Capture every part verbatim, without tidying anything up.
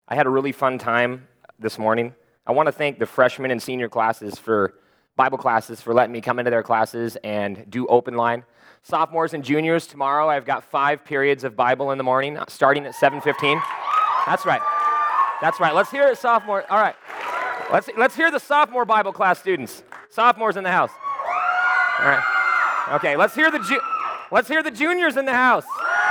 I had a really fun time this morning. I want to thank the freshman and senior classes for Bible classes for letting me come into their classes and do open line. Sophomores and juniors, tomorrow I've got five periods of Bible in the morning, starting at seven fifteen. That's right. That's right. Let's hear it, sophomore. All right. Let's let's hear the sophomore Bible class students. Sophomores in the house. All right. Okay. Let's hear the ju- let's hear the juniors in the house.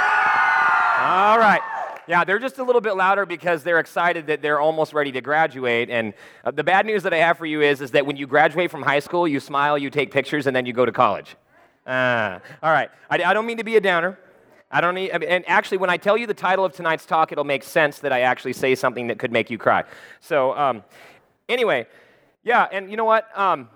All right. Yeah, they're just a little bit louder because they're excited that they're almost ready to graduate. And uh, the bad news that I have for you is, is that when you graduate from high school, you smile, you take pictures, and then you go to college. Uh, all right. I, I don't mean to be a downer. I don't need, and actually, when I tell you the title of tonight's talk, it'll make sense that I actually say something that could make you cry. So, um, anyway, yeah, and you know what? Um,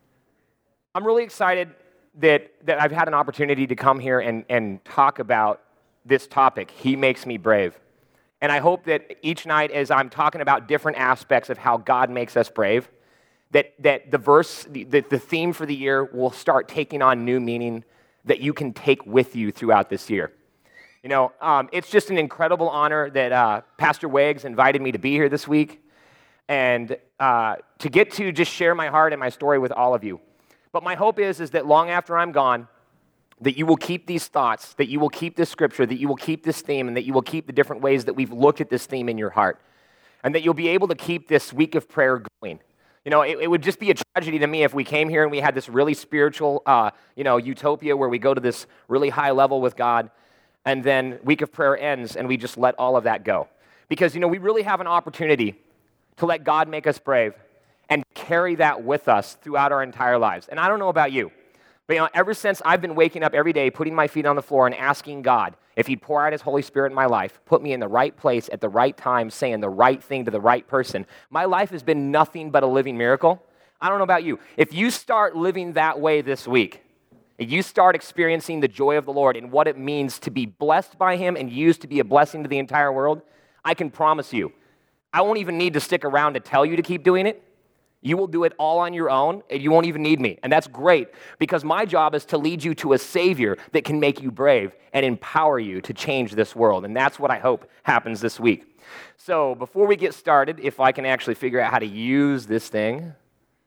I'm really excited that that I've had an opportunity to come here and, and talk about this topic. He makes me brave. And I hope that each night as I'm talking about different aspects of how God makes us brave, that, that the verse, the, the theme for the year will start taking on new meaning that you can take with you throughout this year. You know, um, it's just an incredible honor that uh, Pastor Wags invited me to be here this week and uh, to get to just share my heart and my story with all of you. But my hope is, is that long after I'm gone, that you will keep these thoughts, that you will keep this scripture, that you will keep this theme, and that you will keep the different ways that we've looked at this theme in your heart, and that you'll be able to keep this week of prayer going. You know, it, it would just be a tragedy to me if we came here and we had this really spiritual, uh, you know, utopia where we go to this really high level with God, and then week of prayer ends and we just let all of that go. Because, you know, we really have an opportunity to let God make us brave and carry that with us throughout our entire lives. And I don't know about you, but, you know, ever since I've been waking up every day, putting my feet on the floor and asking God if he'd pour out his Holy Spirit in my life, put me in the right place at the right time, saying the right thing to the right person, my life has been nothing but a living miracle. I don't know about you. If you start living that way this week, if you start experiencing the joy of the Lord and what it means to be blessed by him and used to be a blessing to the entire world, I can promise you, I won't even need to stick around to tell you to keep doing it. You will do it all on your own, and you won't even need me. And that's great, because my job is to lead you to a Savior that can make you brave and empower you to change this world. And that's what I hope happens this week. So before we get started, if I can actually figure out how to use this thing.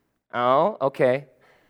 Oh, okay.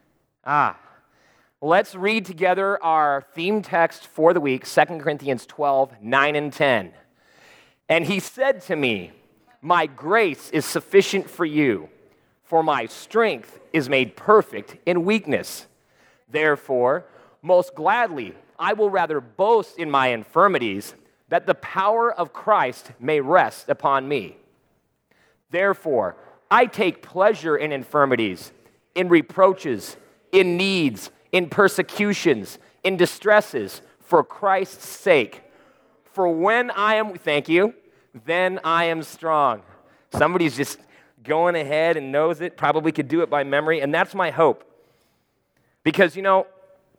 Ah. Let's read together our theme text for the week, Second Corinthians twelve, nine and ten. And he said to me, "My grace is sufficient for you, for my strength is made perfect in weakness. Therefore, most gladly, I will rather boast in my infirmities, that the power of Christ may rest upon me. Therefore, I take pleasure in infirmities, in reproaches, in needs, in persecutions, in distresses, for Christ's sake. For when I am, thank you, then I am strong." Somebody's just going ahead and knows it, probably could do it by memory, and that's my hope. Because, you know,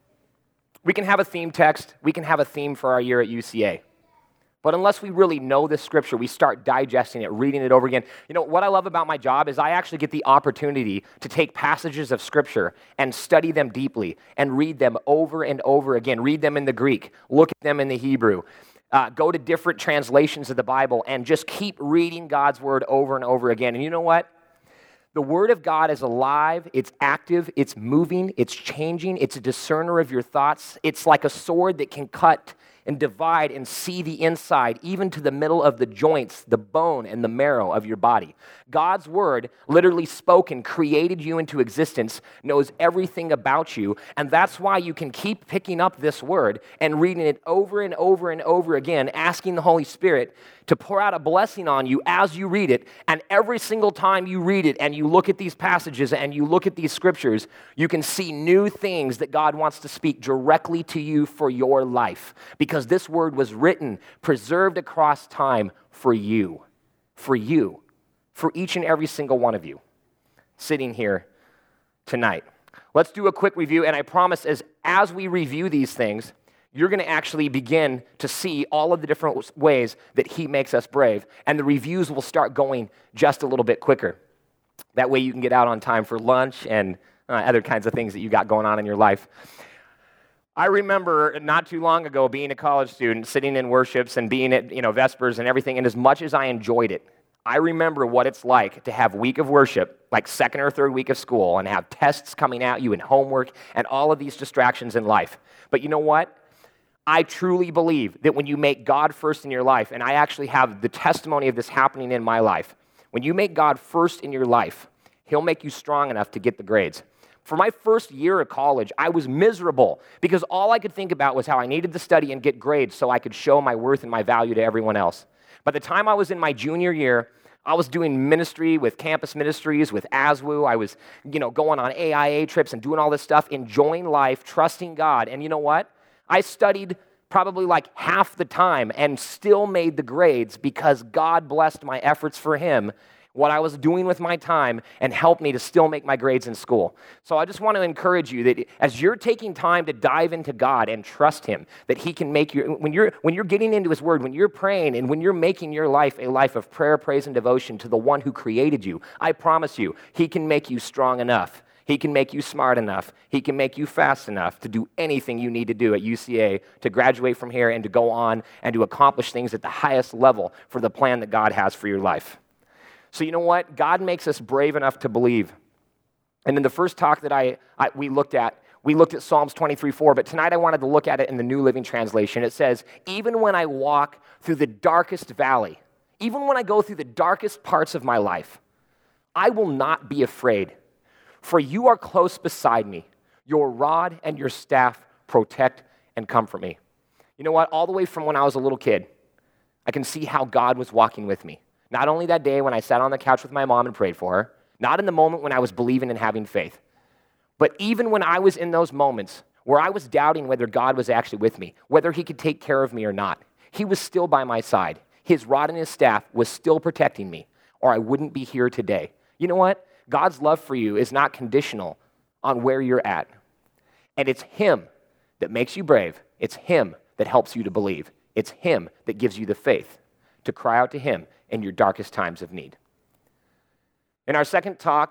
we can have a theme text, we can have a theme for our year at U C A, but unless we really know this scripture, we start digesting it, reading it over again. You know, what I love about my job is I actually get the opportunity to take passages of scripture and study them deeply and read them over and over again, read them in the Greek, look at them in the Hebrew, Uh, go to different translations of the Bible and just keep reading God's word over and over again. And you know what? The word of God is alive, it's active, it's moving, it's changing, it's a discerner of your thoughts. It's like a sword that can cut and divide and see the inside, even to the middle of the joints, the bone and the marrow of your body. God's word, literally spoken, created you into existence, knows everything about you, and that's why you can keep picking up this word and reading it over and over and over again, asking the Holy Spirit to pour out a blessing on you as you read it, and every single time you read it and you look at these passages and you look at these scriptures, you can see new things that God wants to speak directly to you for your life, because this word was written, preserved across time for you, for you, for each and every single one of you sitting here tonight. Let's do a quick review, and I promise as, as we review these things, you're going to actually begin to see all of the different ways that he makes us brave, and the reviews will start going just a little bit quicker. That way you can get out on time for lunch and uh, other kinds of things that you got going on in your life. I remember not too long ago being a college student, sitting in worships and being at, you know, Vespers and everything, and as much as I enjoyed it, I remember what it's like to have week of worship, like second or third week of school, and have tests coming at you and homework and all of these distractions in life. But you know what? I truly believe that when you make God first in your life, and I actually have the testimony of this happening in my life, when you make God first in your life, He'll make you strong enough to get the grades. For my first year of college, I was miserable because all I could think about was how I needed to study and get grades so I could show my worth and my value to everyone else. By the time I was in my junior year, I was doing ministry with Campus Ministries, with A S W O. I was, you know, going on A I A trips and doing all this stuff, enjoying life, trusting God. And you know what? I studied probably like half the time and still made the grades because God blessed my efforts for Him, what I was doing with my time, and helped me to still make my grades in school. So I just want to encourage you that as you're taking time to dive into God and trust Him, that He can make you, when you're, when you're getting into His Word, when you're praying, and when you're making your life a life of prayer, praise, and devotion to the one who created you, I promise you, He can make you strong enough. He can make you smart enough. He can make you fast enough to do anything you need to do at U C A to graduate from here and to go on and to accomplish things at the highest level for the plan that God has for your life. So you know what? God makes us brave enough to believe. And in the first talk that I, I we looked at, we looked at Psalms twenty-three four, but tonight I wanted to look at it in the New Living Translation. It says, even when I walk through the darkest valley, even when I go through the darkest parts of my life, I will not be afraid, for you are close beside me. Your rod and your staff protect and comfort me. You know what? All the way from when I was a little kid, I can see how God was walking with me. Not only that day when I sat on the couch with my mom and prayed for her, not in the moment when I was believing and having faith, but even when I was in those moments where I was doubting whether God was actually with me, whether He could take care of me or not, He was still by my side. His rod and His staff was still protecting me, or I wouldn't be here today. You know what? God's love for you is not conditional on where you're at. And it's Him that makes you brave. It's Him that helps you to believe. It's Him that gives you the faith to cry out to Him in your darkest times of need. In our second talk,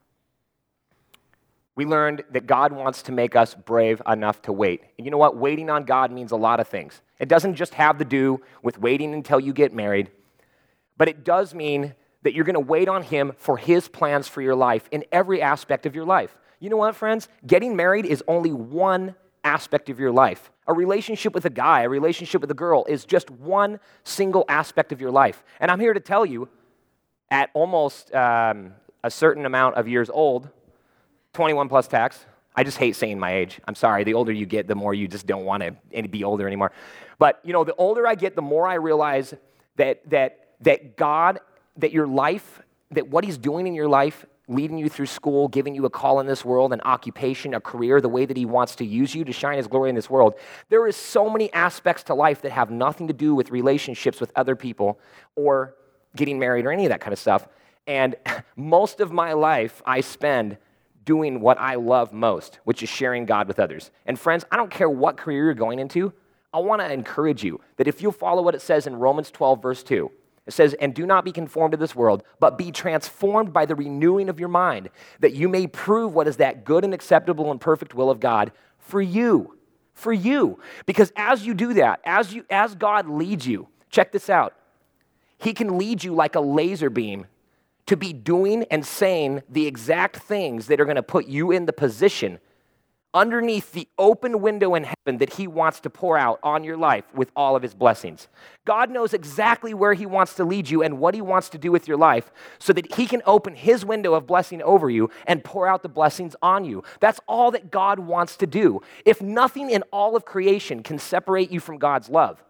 we learned that God wants to make us brave enough to wait. And you know what? Waiting on God means a lot of things. It doesn't just have to do with waiting until you get married, but it does mean that you're going to wait on Him for His plans for your life in every aspect of your life. You know what, friends? Getting married is only one aspect of your life. A relationship with a guy, a relationship with a girl is just one single aspect of your life. And I'm here to tell you, at almost um, a certain amount of years old, twenty-one plus tax, I just hate saying my age. I'm sorry, the older you get, the more you just don't want to be older anymore. But, you know, the older I get, the more I realize that that that God, that your life, that what He's doing in your life, leading you through school, giving you a call in this world, an occupation, a career, the way that He wants to use you to shine His glory in this world. There is so many aspects to life that have nothing to do with relationships with other people or getting married or any of that kind of stuff. And most of my life I spend doing what I love most, which is sharing God with others. And friends, I don't care what career you're going into, I want to encourage you that if you follow what it says in Romans twelve, verse two, it says, and do not be conformed to this world, but be transformed by the renewing of your mind, that you may prove what is that good and acceptable and perfect will of God for you, for you. Because as you do that, as you, as God leads you, check this out, He can lead you like a laser beam to be doing and saying the exact things that are going to put you in the position underneath the open window in heaven that He wants to pour out on your life with all of His blessings. God knows exactly where He wants to lead you and what He wants to do with your life so that He can open His window of blessing over you and pour out the blessings on you. That's all that God wants to do. If nothing in all of creation can separate you from God's love,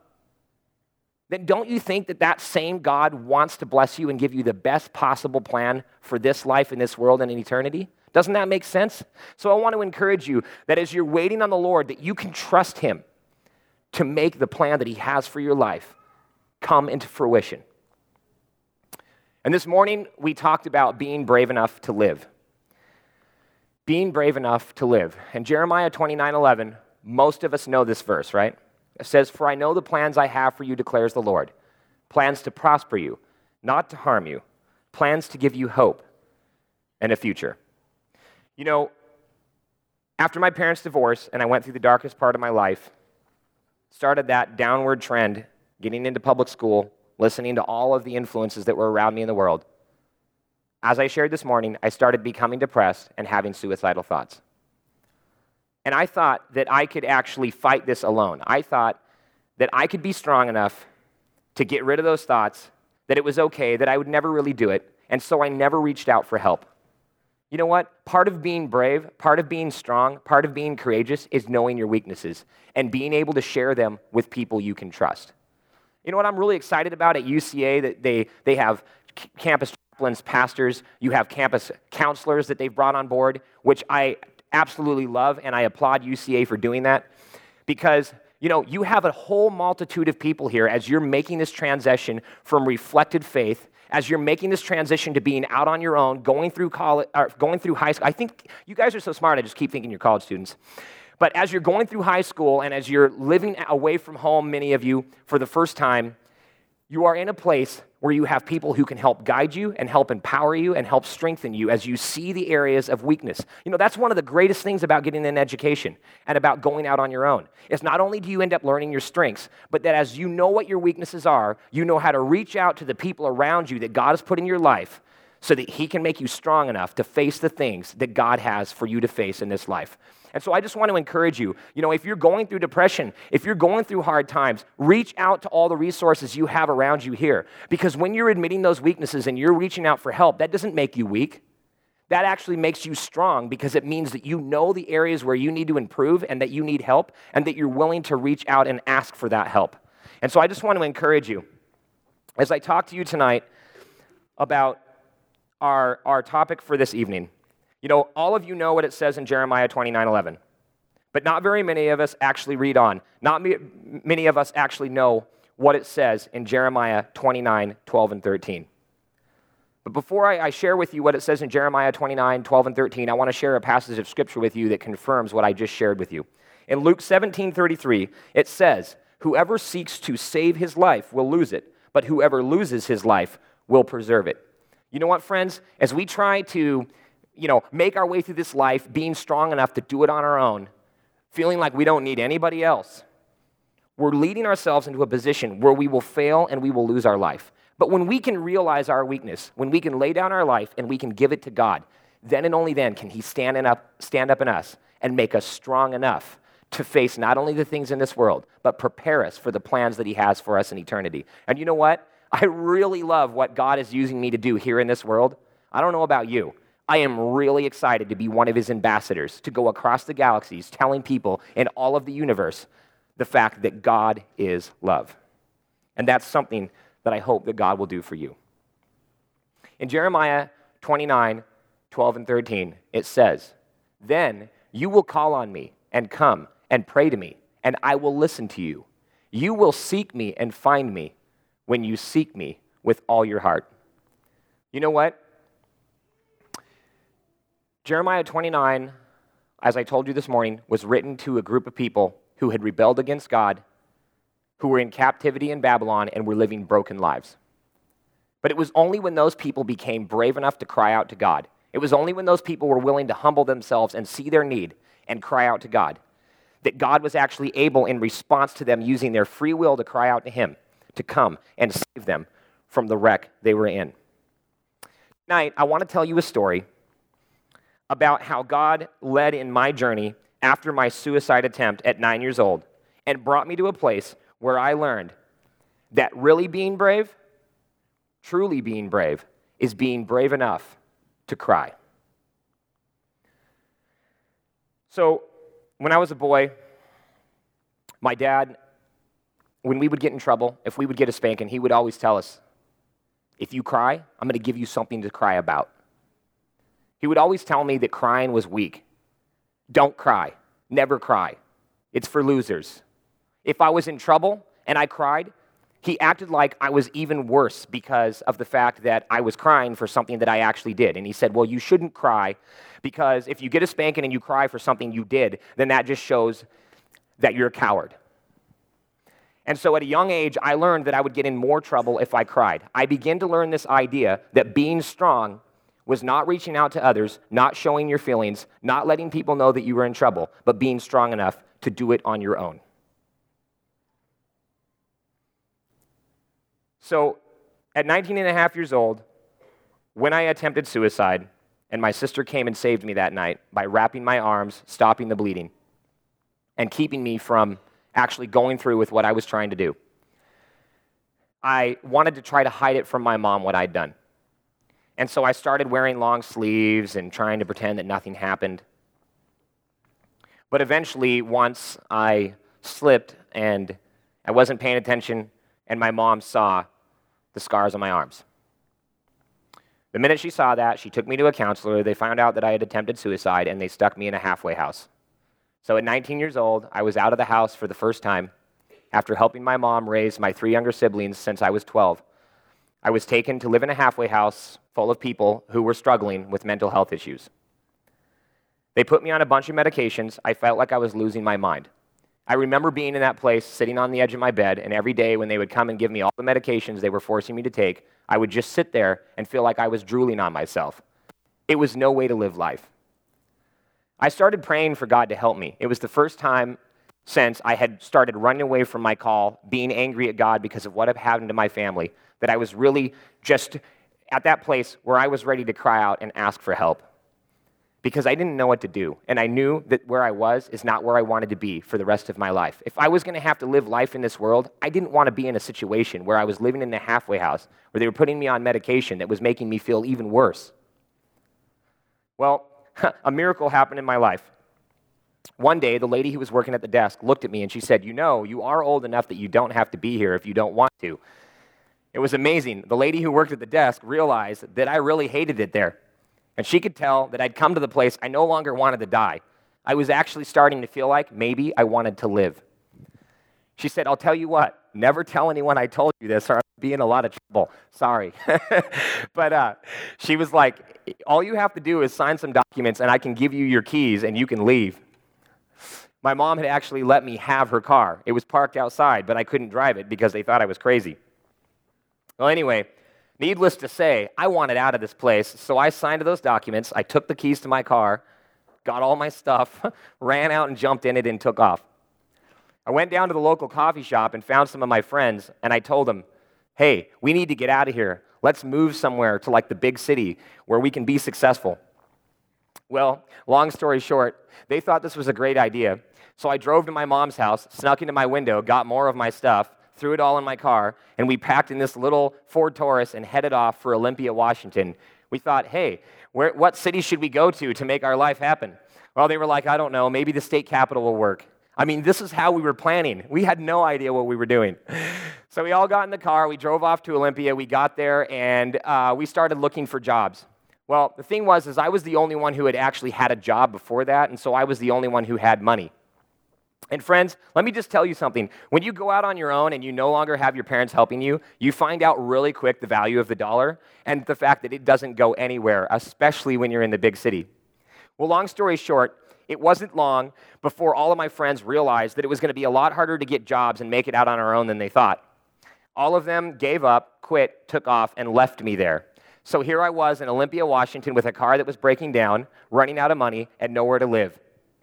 then don't you think that that same God wants to bless you and give you the best possible plan for this life in this world and in eternity? Doesn't that make sense? So I want to encourage you that as you're waiting on the Lord, that you can trust Him to make the plan that He has for your life come into fruition. And this morning, we talked about being brave enough to live. Being brave enough to live. And Jeremiah twenty-nine eleven, most of us know this verse, right? It says, for I know the plans I have for you, declares the Lord. Plans to prosper you, not to harm you. Plans to give you hope and a future. You know, after my parents' divorce and I went through the darkest part of my life, started that downward trend, getting into public school, listening to all of the influences that were around me in the world, as I shared this morning, I started becoming depressed and having suicidal thoughts. And I thought that I could actually fight this alone. I thought that I could be strong enough to get rid of those thoughts, that it was okay, that I would never really do it, and so I never reached out for help. You know what? Part of being brave, part of being strong, part of being courageous is knowing your weaknesses and being able to share them with people you can trust. You know what I'm really excited about at U C A, that they, they have c- campus chaplains, pastors, you have campus counselors that they've brought on board, which I absolutely love, and I applaud U C A for doing that, because you know, you have a whole multitude of people here as you're making this transition from reflected faith, as you're making this transition to being out on your own, going through college, or going through high school. I think you guys are so smart, I just keep thinking you're college students. But as you're going through high school and as you're living away from home, many of you, for the first time, you are in a place where you have people who can help guide you and help empower you and help strengthen you as you see the areas of weakness. You know, that's one of the greatest things about getting an education and about going out on your own. It's not only do you end up learning your strengths, but that as you know what your weaknesses are, you know how to reach out to the people around you that God has put in your life so that He can make you strong enough to face the things that God has for you to face in this life. And so I just want to encourage you, you know, if you're going through depression, if you're going through hard times, reach out to all the resources you have around you here. Because when you're admitting those weaknesses and you're reaching out for help, that doesn't make you weak. That actually makes you strong, because it means that you know the areas where you need to improve and that you need help and that you're willing to reach out and ask for that help. And so I just want to encourage you, as I talk to you tonight about our, our topic for this evening. You know, all of you know what it says in Jeremiah twenty-nine eleven, but not very many of us actually read on. Not many of us actually know what it says in Jeremiah twenty-nine twelve and thirteen. But before I, I share with you what it says in Jeremiah twenty-nine twelve and thirteen, I want to share a passage of Scripture with you that confirms what I just shared with you. In Luke seventeen thirty-three, it says, "Whoever seeks to save his life will lose it, but whoever loses his life will preserve it." You know what, friends? As we try to you know, make our way through this life, being strong enough to do it on our own, feeling like we don't need anybody else, we're leading ourselves into a position where we will fail and we will lose our life. But when we can realize our weakness, when we can lay down our life and we can give it to God, then and only then can He stand up, stand up in us and make us strong enough to face not only the things in this world, but prepare us for the plans that He has for us in eternity. And you know what? I really love what God is using me to do here in this world. I don't know about you. I am really excited to be one of His ambassadors, to go across the galaxies telling people in all of the universe the fact that God is love. And that's something that I hope that God will do for you. In Jeremiah twenty-nine twelve and thirteen, it says, "Then you will call on me and come and pray to me, and I will listen to you. You will seek me and find me when you seek me with all your heart." You know what? Jeremiah twenty-nine, as I told you this morning, was written to a group of people who had rebelled against God, who were in captivity in Babylon and were living broken lives. But it was only when those people became brave enough to cry out to God, it was only when those people were willing to humble themselves and see their need and cry out to God, that God was actually able, in response to them using their free will to cry out to Him, to come and save them from the wreck they were in. Tonight, I want to tell you a story about how God led in my journey after my suicide attempt at nine years old and brought me to a place where I learned that really being brave, truly being brave, is being brave enough to cry. So, when I was a boy, my dad, when we would get in trouble, if we would get a spanking, he would always tell us, "If you cry, I'm going to give you something to cry about." He would always tell me that crying was weak. Don't cry. Never cry. It's for losers. If I was in trouble and I cried, he acted like I was even worse because of the fact that I was crying for something that I actually did. And he said, "Well, you shouldn't cry, because if you get a spanking and you cry for something you did, then that just shows that you're a coward." And so at a young age, I learned that I would get in more trouble if I cried. I began to learn this idea that being strong was not reaching out to others, not showing your feelings, not letting people know that you were in trouble, but being strong enough to do it on your own. So at nineteen and a half years old, when I attempted suicide, and my sister came and saved me that night by wrapping my arms, stopping the bleeding, and keeping me from actually going through with what I was trying to do, I wanted to try to hide it from my mom what I'd done. And so I started wearing long sleeves and trying to pretend that nothing happened. But eventually, once I slipped and I wasn't paying attention, and my mom saw the scars on my arms. The minute she saw that, she took me to a counselor. They found out that I had attempted suicide, and they stuck me in a halfway house. So at nineteen years old, I was out of the house for the first time after helping my mom raise my three younger siblings since I was twelve. I was taken to live in a halfway house full of people who were struggling with mental health issues. They put me on a bunch of medications. I felt like I was losing my mind. I remember being in that place, sitting on the edge of my bed, and every day when they would come and give me all the medications they were forcing me to take, I would just sit there and feel like I was drooling on myself. It was no way to live life. I started praying for God to help me. It was the first time since I had started running away from my call, being angry at God because of what had happened to my family, that I was really just at that place where I was ready to cry out and ask for help. Because I didn't know what to do, and I knew that where I was is not where I wanted to be for the rest of my life. If I was going to have to live life in this world, I didn't want to be in a situation where I was living in a halfway house, where they were putting me on medication that was making me feel even worse. Well, a miracle happened in my life. One day, the lady who was working at the desk looked at me and she said, "You know, you are old enough that you don't have to be here if you don't want to." It was amazing. The lady who worked at the desk realized that I really hated it there. And she could tell that I'd come to the place I no longer wanted to die. I was actually starting to feel like maybe I wanted to live. She said, "I'll tell you what, never tell anyone I told you this or I'll be in a lot of trouble. Sorry." But uh, she was like, "All you have to do is sign some documents and I can give you your keys and you can leave." My mom had actually let me have her car. It was parked outside, but I couldn't drive it because they thought I was crazy. Well, anyway, needless to say, I wanted out of this place, so I signed those documents, I took the keys to my car, got all my stuff, ran out and jumped in it and took off. I went down to the local coffee shop and found some of my friends, and I told them, "Hey, we need to get out of here. Let's move somewhere to like the big city where we can be successful." Well, long story short, they thought this was a great idea, so I drove to my mom's house, snuck into my window, got more of my stuff, threw it all in my car, and we packed in this little Ford Taurus and headed off for Olympia, Washington. We thought, hey, where, what city should we go to to make our life happen? Well, they were like, I don't know, maybe the state capital will work. I mean, this is how we were planning. We had no idea what we were doing. So we all got in the car, we drove off to Olympia, we got there, and uh, we started looking for jobs. Well, the thing was, is I was the only one who had actually had a job before that, and so I was the only one who had money. And friends, let me just tell you something. When you go out on your own and you no longer have your parents helping you, you find out really quick the value of the dollar and the fact that it doesn't go anywhere, especially when you're in the big city. Well, long story short, it wasn't long before all of my friends realized that it was going to be a lot harder to get jobs and make it out on our own than they thought. All of them gave up, quit, took off, and left me there. So here I was in Olympia, Washington with a car that was breaking down, running out of money, and nowhere to live.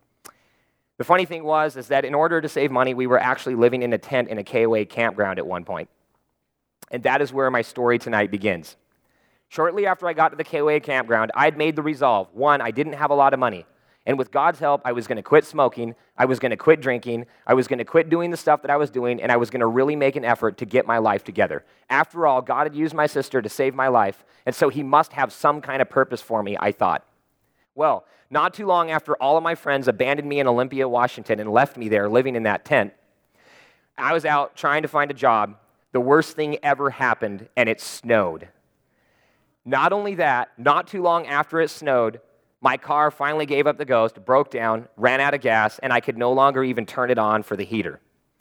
The funny thing was is that in order to save money, we were actually living in a tent in a K O A campground at one point. And that is where my story tonight begins. Shortly after I got to the K O A campground, I'd made the resolve. One, I didn't have a lot of money. And with God's help, I was going to quit smoking, I was going to quit drinking, I was going to quit doing the stuff that I was doing, and I was going to really make an effort to get my life together. After all, God had used my sister to save my life, and so he must have some kind of purpose for me, I thought. Well, not too long after all of my friends abandoned me in Olympia, Washington, and left me there living in that tent, I was out trying to find a job. The worst thing ever happened, and it snowed. Not only that, not too long after it snowed, my car finally gave up the ghost, broke down, ran out of gas, and I could no longer even turn it on for the heater.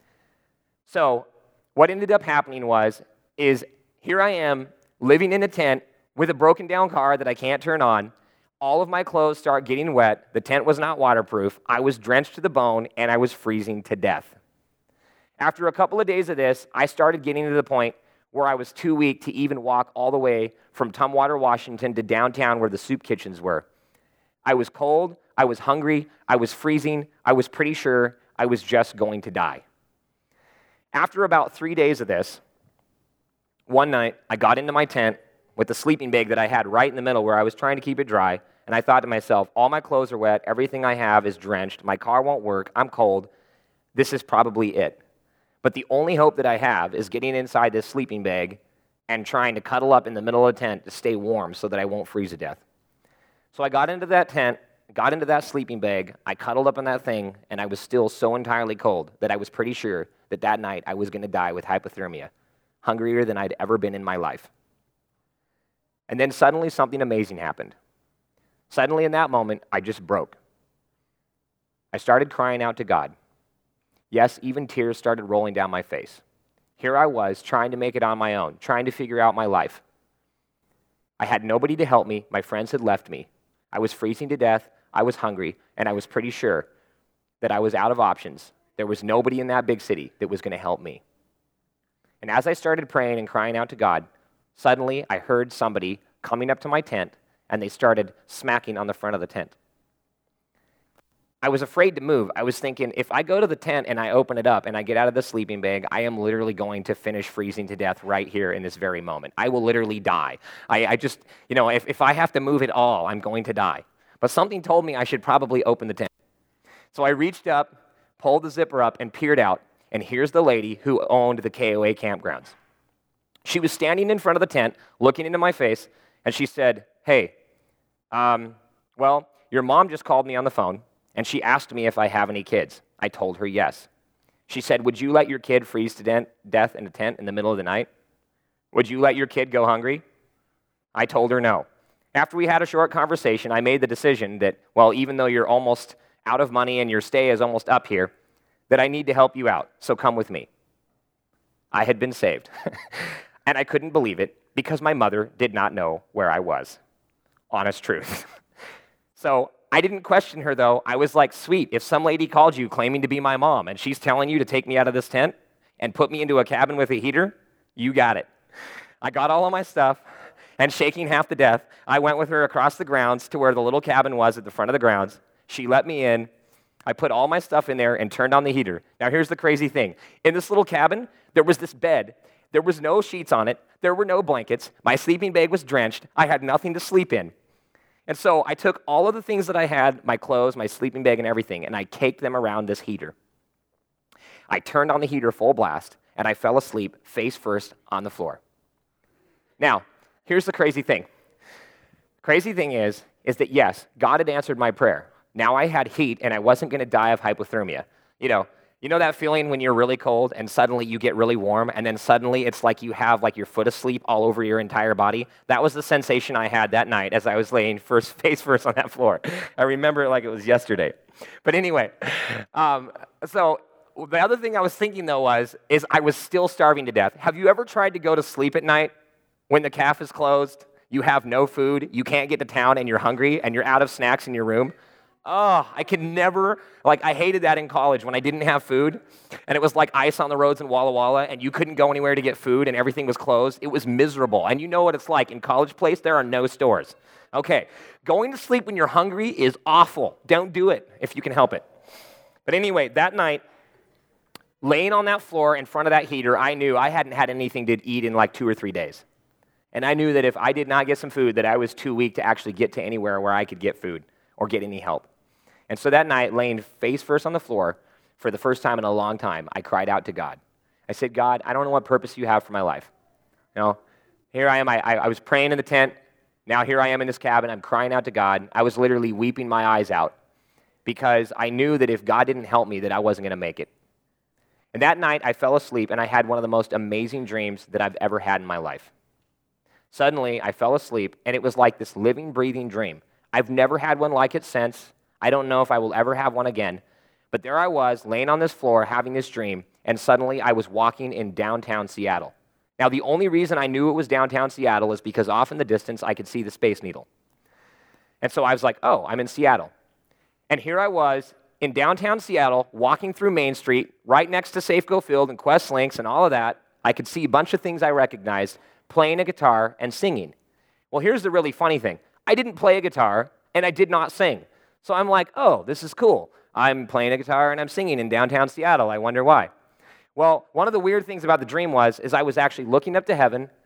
So what ended up happening was, is here I am living in a tent with a broken down car that I can't turn on. All of my clothes start getting wet. The tent was not waterproof. I was drenched to the bone, and I was freezing to death. After a couple of days of this, I started getting to the point where I was too weak to even walk all the way from Tumwater, Washington to downtown where the soup kitchens were. I was cold, I was hungry, I was freezing, I was pretty sure I was just going to die. After about three days of this, one night, I got into my tent with the sleeping bag that I had right in the middle where I was trying to keep it dry, and I thought to myself, all my clothes are wet, everything I have is drenched, my car won't work, I'm cold, this is probably it. But the only hope that I have is getting inside this sleeping bag and trying to cuddle up in the middle of the tent to stay warm so that I won't freeze to death. So I got into that tent, got into that sleeping bag, I cuddled up in that thing, and I was still so entirely cold that I was pretty sure that that night I was going to die with hypothermia, hungrier than I'd ever been in my life. And then suddenly something amazing happened. Suddenly in that moment, I just broke. I started crying out to God. Yes, even tears started rolling down my face. Here I was, trying to make it on my own, trying to figure out my life. I had nobody to help me. My friends had left me. I was freezing to death. I was hungry, and I was pretty sure that I was out of options. There was nobody in that big city that was going to help me. And as I started praying and crying out to God, suddenly I heard somebody coming up to my tent, and they started smacking on the front of the tent. I was afraid to move. I was thinking, if I go to the tent and I open it up and I get out of the sleeping bag, I am literally going to finish freezing to death right here in this very moment. I will literally die. I, I just, you know, if, if I have to move at all, I'm going to die. But something told me I should probably open the tent. So I reached up, pulled the zipper up, and peered out. And here's the lady who owned the K O A campgrounds. She was standing in front of the tent, looking into my face, and she said, hey, um, well, your mom just called me on the phone, and she asked me if I have any kids. I told her yes. She said, would you let your kid freeze to de- death in a tent in the middle of the night? Would you let your kid go hungry? I told her no. After we had a short conversation, I made the decision that, well, even though you're almost out of money and your stay is almost up here, that I need to help you out, so come with me. I had been saved. And I couldn't believe it because my mother did not know where I was. Honest truth. So I didn't question her, though. I was like, sweet, if some lady called you claiming to be my mom and she's telling you to take me out of this tent and put me into a cabin with a heater, you got it. I got all of my stuff, and shaking half to death, I went with her across the grounds to where the little cabin was at the front of the grounds. She let me in. I put all my stuff in there and turned on the heater. Now, here's the crazy thing. In this little cabin, there was this bed. There was no sheets on it. There were no blankets. My sleeping bag was drenched. I had nothing to sleep in. And so I took all of the things that I had, my clothes, my sleeping bag, and everything, and I caked them around this heater. I turned on the heater full blast, and I fell asleep face first on the floor. Now, here's the crazy thing. Crazy thing is, is that yes, God had answered my prayer. Now I had heat, and I wasn't going to die of hypothermia. You know, you know that feeling when you're really cold and suddenly you get really warm, and then suddenly it's like you have like your foot asleep all over your entire body? That was the sensation I had that night as I was laying first face first on that floor. I remember it like it was yesterday. But anyway, um, so the other thing I was thinking though was, is I was still starving to death. Have you ever tried to go to sleep at night when the caf is closed, you have no food, you can't get to town, and you're hungry, and you're out of snacks in your room? Oh, I could never, like I hated that in college when I didn't have food, and it was like ice on the roads in Walla Walla, and you couldn't go anywhere to get food, and everything was closed. It was miserable, and you know what it's like. In College Place, there are no stores. Okay, going to sleep when you're hungry is awful. Don't do it if you can help it. But anyway, that night, laying on that floor in front of that heater, I knew I hadn't had anything to eat in like two or three days. And I knew that if I did not get some food, that I was too weak to actually get to anywhere where I could get food or get any help. And so that night, laying face first on the floor, for the first time in a long time, I cried out to God. I said, God, I don't know what purpose you have for my life. You know, here I am. I, I was praying in the tent. Now here I am in this cabin. I'm crying out to God. I was literally weeping my eyes out because I knew that if God didn't help me, that I wasn't going to make it. And that night, I fell asleep, and I had one of the most amazing dreams that I've ever had in my life. Suddenly, I fell asleep, and it was like this living, breathing dream. I've never had one like it since. I don't know if I will ever have one again. But there I was, laying on this floor, having this dream, and suddenly I was walking in downtown Seattle. Now, the only reason I knew it was downtown Seattle is because off in the distance, I could see the Space Needle. And so I was like, oh, I'm in Seattle. And here I was in downtown Seattle, walking through Main Street, right next to Safeco Field and Quest Links and all of that. I could see a bunch of things I recognized, playing a guitar and singing. Well, here's the really funny thing. I didn't play a guitar, and I did not sing. So I'm like, oh, this is cool. I'm playing a guitar and I'm singing in downtown Seattle. I wonder why. Well, one of the weird things about the dream was, is I was actually looking up to heaven,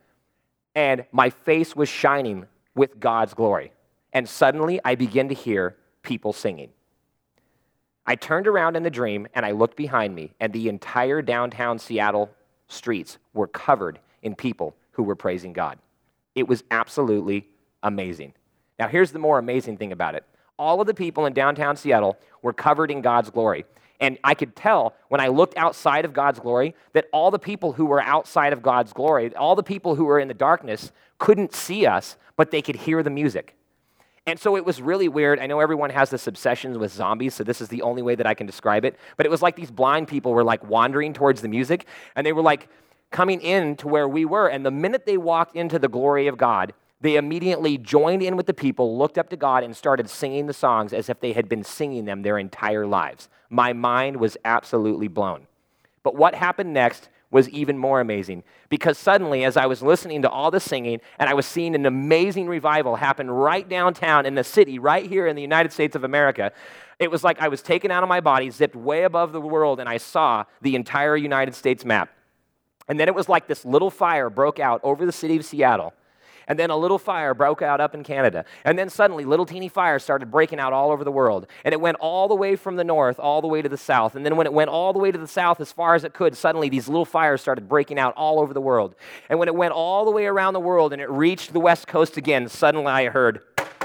and my face was shining with God's glory. And suddenly I began to hear people singing. I turned around in the dream and I looked behind me, and the entire downtown Seattle streets were covered in people who were praising God. It was absolutely amazing. Now, here's the more amazing thing about it. All of the people in downtown Seattle were covered in God's glory. And I could tell when I looked outside of God's glory that all the people who were outside of God's glory, all the people who were in the darkness couldn't see us, but they could hear the music. And so it was really weird. I know everyone has this obsession with zombies, so this is the only way that I can describe it. But it was like these blind people were like wandering towards the music, and they were like coming in to where we were. And the minute they walked into the glory of God, they immediately joined in with the people, looked up to God, and started singing the songs as if they had been singing them their entire lives. My mind was absolutely blown. But what happened next was even more amazing, because suddenly, as I was listening to all the singing, and I was seeing an amazing revival happen right downtown in the city, right here in the United States of America, it was like I was taken out of my body, zipped way above the world, and I saw the entire United States map. And then it was like this little fire broke out over the city of Seattle. And then a little fire broke out up in Canada. And then suddenly, little teeny fires started breaking out all over the world. And it went all the way from the north, all the way to the south. And then when it went all the way to the south as far as it could, suddenly these little fires started breaking out all over the world. And when it went all the way around the world and it reached the west coast again, suddenly I heard,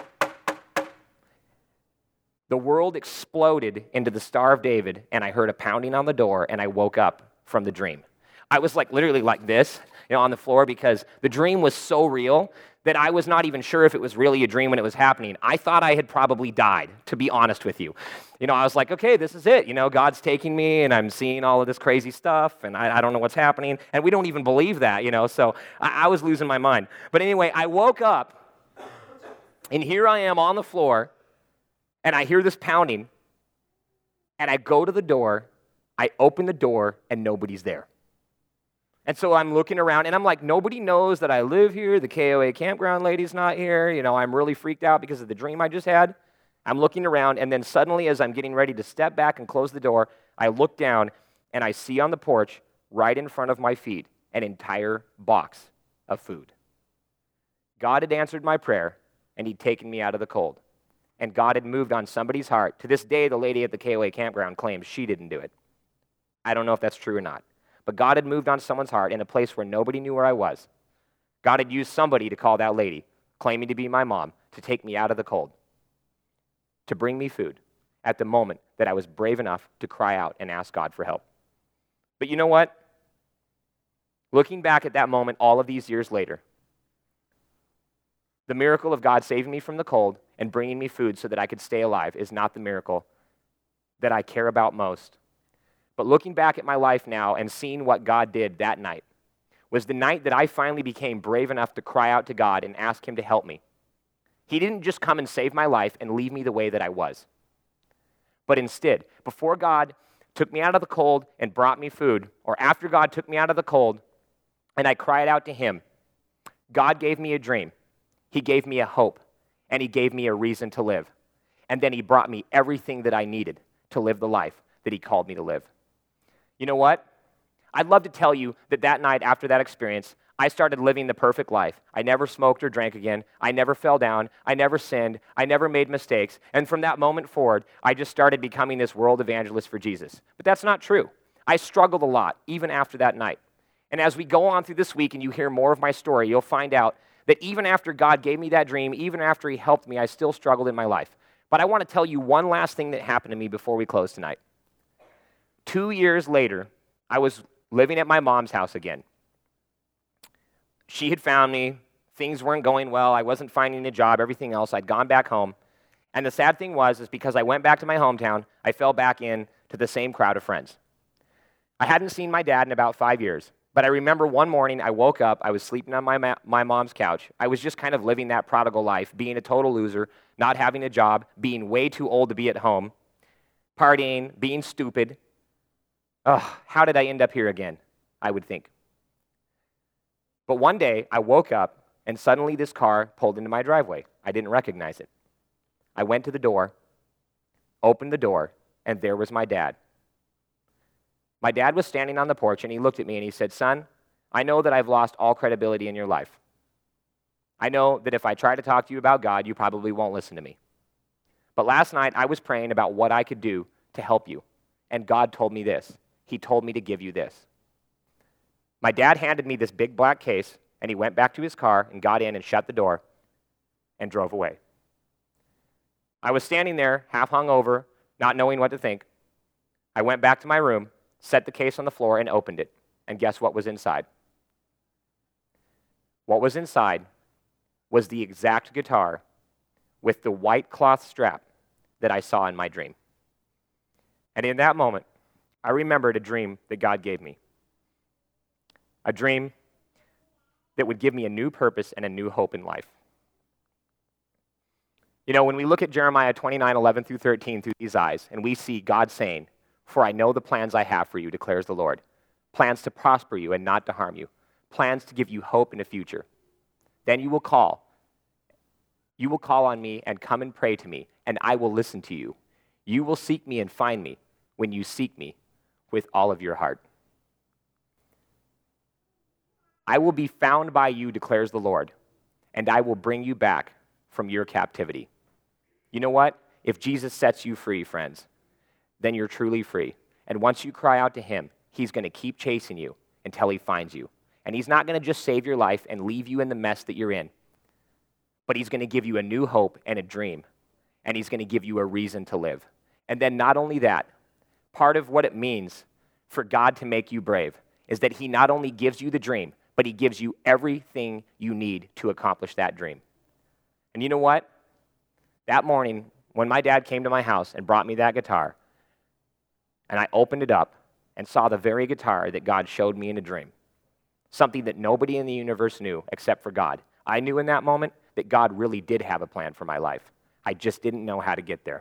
the world exploded into the Star of David, and I heard a pounding on the door, and I woke up from the dream. I was like literally like this, you know, on the floor, because the dream was so real that I was not even sure if it was really a dream when it was happening. I thought I had probably died, to be honest with you. You know, I was like, okay, this is it. You know, God's taking me, and I'm seeing all of this crazy stuff, and I, I don't know what's happening. And we don't even believe that, you know, so I, I was losing my mind. But anyway, I woke up, and here I am on the floor, and I hear this pounding, and I go to the door, I open the door, and nobody's there. And so I'm looking around, and I'm like, nobody knows that I live here. The K O A campground lady's not here. You know, I'm really freaked out because of the dream I just had. I'm looking around, and then suddenly, as I'm getting ready to step back and close the door, I look down, and I see on the porch, right in front of my feet, an entire box of food. God had answered my prayer, and he'd taken me out of the cold. And God had moved on somebody's heart. To this day, the lady at the K O A campground claims she didn't do it. I don't know if that's true or not. But God had moved on someone's heart in a place where nobody knew where I was. God had used somebody to call that lady, claiming to be my mom, to take me out of the cold, to bring me food at the moment that I was brave enough to cry out and ask God for help. But you know what? Looking back at that moment all of these years later, the miracle of God saving me from the cold and bringing me food so that I could stay alive is not the miracle that I care about most. But looking back at my life now and seeing what God did that night was the night that I finally became brave enough to cry out to God and ask him to help me. He didn't just come and save my life and leave me the way that I was. But instead, before God took me out of the cold and brought me food, or after God took me out of the cold and I cried out to him, God gave me a dream. He gave me a hope, and he gave me a reason to live. And then he brought me everything that I needed to live the life that he called me to live. You know what? I'd love to tell you that that night after that experience, I started living the perfect life. I never smoked or drank again. I never fell down. I never sinned. I never made mistakes. And from that moment forward, I just started becoming this world evangelist for Jesus. But that's not true. I struggled a lot, even after that night. And as we go on through this week and you hear more of my story, you'll find out that even after God gave me that dream, even after he helped me, I still struggled in my life. But I want to tell you one last thing that happened to me before we close tonight. Two years later, I was living at my mom's house again. She had found me. Things weren't going well. I wasn't finding a job, everything else. I'd gone back home. And the sad thing was, is because I went back to my hometown, I fell back in to the same crowd of friends. I hadn't seen my dad in about five years. But I remember one morning I woke up, I was sleeping on my, ma- my mom's couch. I was just kind of living that prodigal life, being a total loser, not having a job, being way too old to be at home, partying, being stupid. Ugh, how did I end up here again, I would think. But one day, I woke up, and suddenly this car pulled into my driveway. I didn't recognize it. I went to the door, opened the door, and there was my dad. My dad was standing on the porch, and he looked at me, and he said, "Son, I know that I've lost all credibility in your life, I know that if I try to talk to you about God, you probably won't listen to me. But last night, I was praying about what I could do to help you. And God told me this. He told me to give you this. My dad handed me this big black case, and he went back to his car and got in and shut the door and drove away. I was standing there, half hung over, not knowing what to think. I went back to my room, set the case on the floor, and opened it. And guess what was inside? What was inside was the exact guitar with the white cloth strap that I saw in my dream. And in that moment, I remembered a dream that God gave me. A dream that would give me a new purpose and a new hope in life. You know, when we look at Jeremiah twenty-nine, eleven through thirteen through these eyes, and we see God saying, "For I know the plans I have for you, declares the Lord. Plans to prosper you and not to harm you. Plans to give you hope in the future. Then you will call. You will call on me and come and pray to me, and I will listen to you. You will seek me and find me when you seek me with all of your heart. I will be found by you, declares the Lord, and I will bring you back from your captivity." You know what? If Jesus sets you free, friends, then you're truly free. And once you cry out to him, he's going to keep chasing you until he finds you. And he's not going to just save your life and leave you in the mess that you're in, but he's going to give you a new hope and a dream, and he's going to give you a reason to live. And then not only that, part of what it means for God to make you brave is that he not only gives you the dream, but he gives you everything you need to accomplish that dream. And you know what? That morning, when my dad came to my house and brought me that guitar, and I opened it up and saw the very guitar that God showed me in a dream, something that nobody in the universe knew except for God, I knew in that moment that God really did have a plan for my life. I just didn't know how to get there.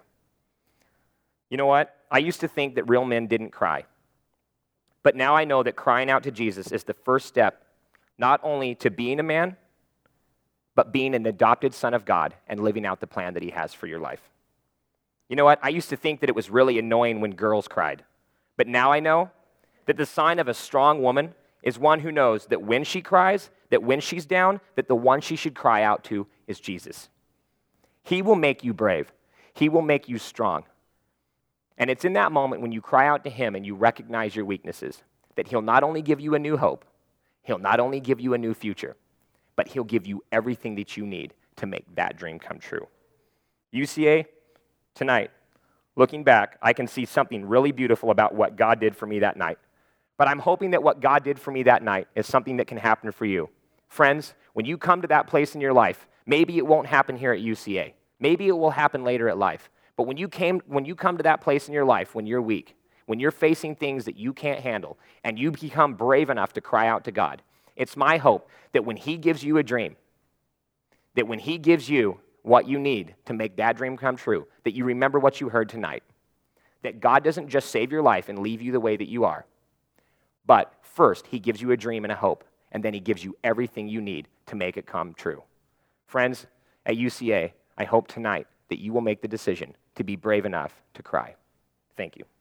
You know what? I used to think that real men didn't cry. But now I know that crying out to Jesus is the first step, not only to being a man, but being an adopted son of God and living out the plan that he has for your life. You know what? I used to think that it was really annoying when girls cried. But now I know that the sign of a strong woman is one who knows that when she cries, that when she's down, that the one she should cry out to is Jesus. He will make you brave. He will make you strong. And it's in that moment when you cry out to him and you recognize your weaknesses that he'll not only give you a new hope, he'll not only give you a new future, but he'll give you everything that you need to make that dream come true. U C A, tonight, looking back, I can see something really beautiful about what God did for me that night. But I'm hoping that what God did for me that night is something that can happen for you. Friends, when you come to that place in your life, maybe it won't happen here at U C A. Maybe it will happen later at life. But when you came, when you come to that place in your life, when you're weak, when you're facing things that you can't handle, and you become brave enough to cry out to God, it's my hope that when he gives you a dream, that when he gives you what you need to make that dream come true, that you remember what you heard tonight, that God doesn't just save your life and leave you the way that you are, but first he gives you a dream and a hope, and then he gives you everything you need to make it come true. Friends, at U C A, I hope tonight that you will make the decision to be brave enough to cry. Thank you.